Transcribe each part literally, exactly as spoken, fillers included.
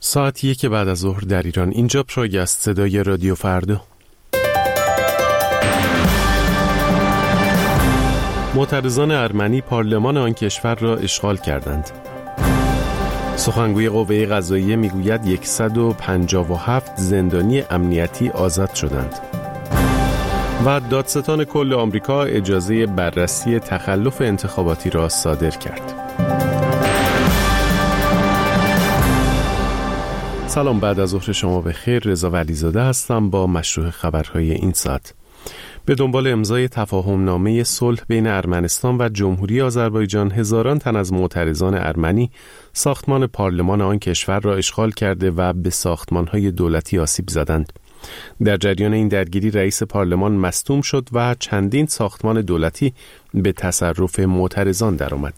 ساعت یک بعد از ظهر در ایران. اینجا پروگ است، صدای رادیو فردا. معترضان ارمنی پارلمان آن کشور را اشغال کردند. سخنگوی قوه قضاییه میگوید صد و پنجاه و هفت زندانی امنیتی آزاد شدند. و دادستان کل آمریکا اجازه بررسی تخلف انتخاباتی را صادر کرد. سلام، بعد از ظهر شما بخیر. رضا ولیزاده هستم با مشروع خبرهای این ساعت. به دنبال امضای تفاهم نامه صلح بین ارمنستان و جمهوری آذربایجان، هزاران تن از معترضان ارمنی ساختمان پارلمان آن کشور را اشغال کرده و به ساختمان‌های دولتی آسیب زدند. در جریان این درگیری رئیس پارلمان مصدوم شد و چندین ساختمان دولتی به تصرف معترضان درآمد.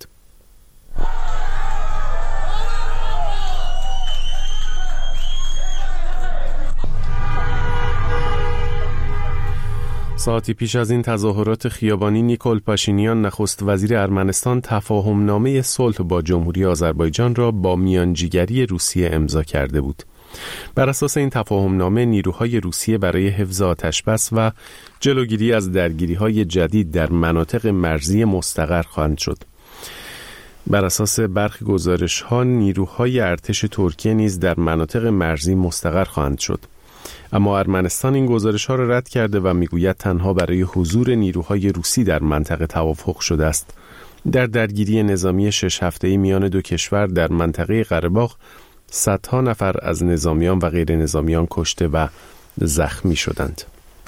ساعتی پیش از این تظاهرات خیابانی، نیکول پاشینیان نخست وزیر ارمنستان تفاهم نامه صلح با جمهوری آذربایجان را با میانجیگری روسیه امضا کرده بود. بر اساس این تفاهم نامه نیروهای روسیه برای حفظ آتشبس و جلوگیری از درگیری‌های جدید در مناطق مرزی مستقر خواهند شد. بر اساس برخی گزارش‌ها نیروهای ارتش ترکیه نیز در مناطق مرزی مستقر خواهند شد. اما ارمنستان این گزارش‌ها را رد کرده و میگوید تنها برای حضور نیروهای روسی در منطقه توافق شده است. در درگیری نظامی شش هفته‌ای میان دو کشور در منطقه قره‌باغ، صدها نفر از نظامیان و غیر نظامیان کشته و زخمی شدند.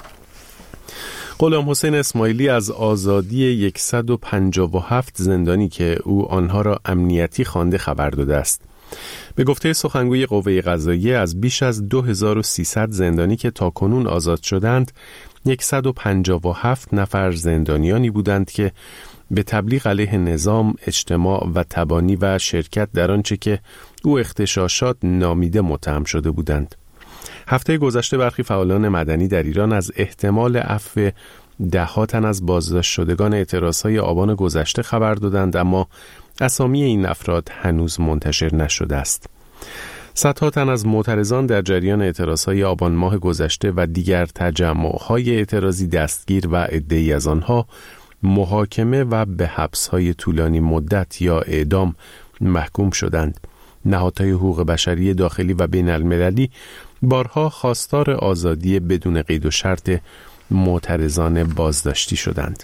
غلام حسین اسماعیلی از آزادی صد و پنجاه و هفت زندانی که او آنها را امنیتی خوانده خبر داده است. به گفته سخنگوی قوه قضاییه، از بیش از دو هزار و سیصد زندانی که تاکنون آزاد شدند، صد و پنجاه و هفت نفر زندانیانی بودند که به تبلیغ علیه نظام، اجتماع و تبانی و شرکت در آنچه که او اغتشاشات نامیده متهم شده بودند. هفته گذشته برخی فعالان مدنی در ایران از احتمال عفو ده ها تن از بازداشت شدگان اعتراضهای آبان گذشته خبر دادند، اما اسامی این افراد هنوز منتشر نشده است. صدها تن از معترضان در جریان اعتراضهای آبان ماه گذشته و دیگر تجمع‌های اعتراضی دستگیر و عده‌ای از آنها محاکمه و به حبس‌های طولانی مدت یا اعدام محکوم شدند. نهادهای حقوق بشری داخلی و بین المللی بارها خواستار آزادی بدون قید و شرط معترضان بازداشتی شدند.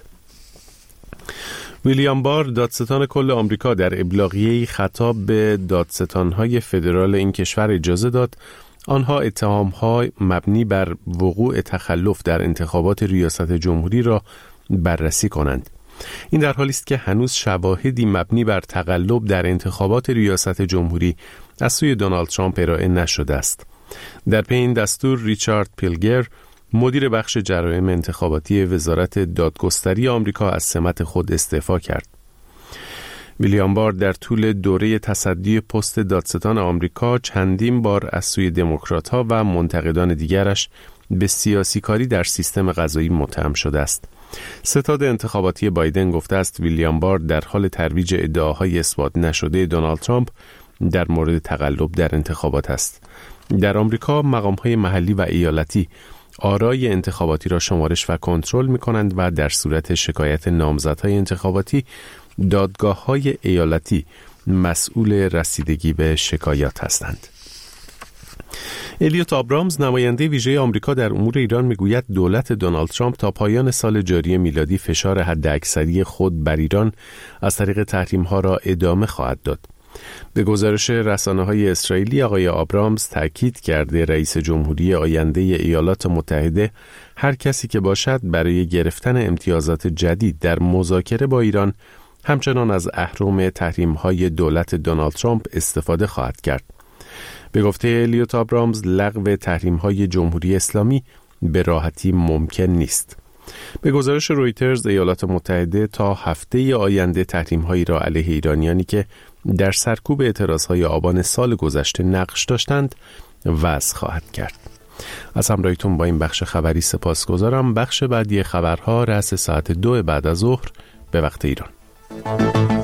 ویلیام بار، دادستان کل آمریکا، در ابلاغیه‌ای خطاب به دادستان‌های فدرال این کشور اجازه داد آنها اتهام‌های مبنی بر وقوع تخلف در انتخابات ریاست جمهوری را بررسی کنند. این در حالی است که هنوز شواهدی مبنی بر تقلب در انتخابات ریاست جمهوری از سوی دونالد ترامپ ارائه نشده است. در پی این دستور، ریچارد پیلگر، مدیر بخش جرایم انتخاباتی وزارت دادگستری آمریکا، از سمت خود استعفا کرد. ویلیام بار در طول دوره تصدی پست دادستان آمریکا چندین بار از سوی دموکرات‌ها و منتقدان دیگرش به سیاسی کاری در سیستم قضایی متهم شده است. ستاد انتخاباتی بایدن گفته است ویلیام بار در حال ترویج ادعاهای اثبات نشده دونالد ترامپ در مورد تقلب در انتخابات است. در آمریکا مقام‌های محلی و ایالتی آرای انتخاباتی را شمارش و کنترل می‌کنند و در صورت شکایت نامزدهای انتخاباتی دادگاه‌های ایالتی مسئول رسیدگی به شکایات هستند. الیوت آبرامز، نماینده ویژه آمریکا در امور ایران، میگوید دولت دونالد ترامپ تا پایان سال جاری میلادی فشار حداکثری خود بر ایران از طریق تحریم‌ها را ادامه خواهد داد. به گزارش رسانه‌های اسرائیلی، آقای آبرامز تاکید کرده رئیس جمهوری آینده ایالات متحده هر کسی که باشد برای گرفتن امتیازات جدید در مذاکره با ایران همچنان از اهرم تحریم‌های دولت دونالد ترامپ استفاده خواهد کرد. به گفته الیوت آبرامز، لغو تحریم‌های جمهوری اسلامی به راحتی ممکن نیست. به گزارش رویترز، ایالات متحده تا هفته آینده تحریم‌هایی را علیه ایرانیانی که در سرکوب اعتراضهای آبان سال گذشته نقش داشتند وضع خواهد کرد. از همراهیتون با این بخش خبری سپاسگزارم. بخش بعدی خبرها رأس ساعت دو بعد از ظهر به وقت ایران.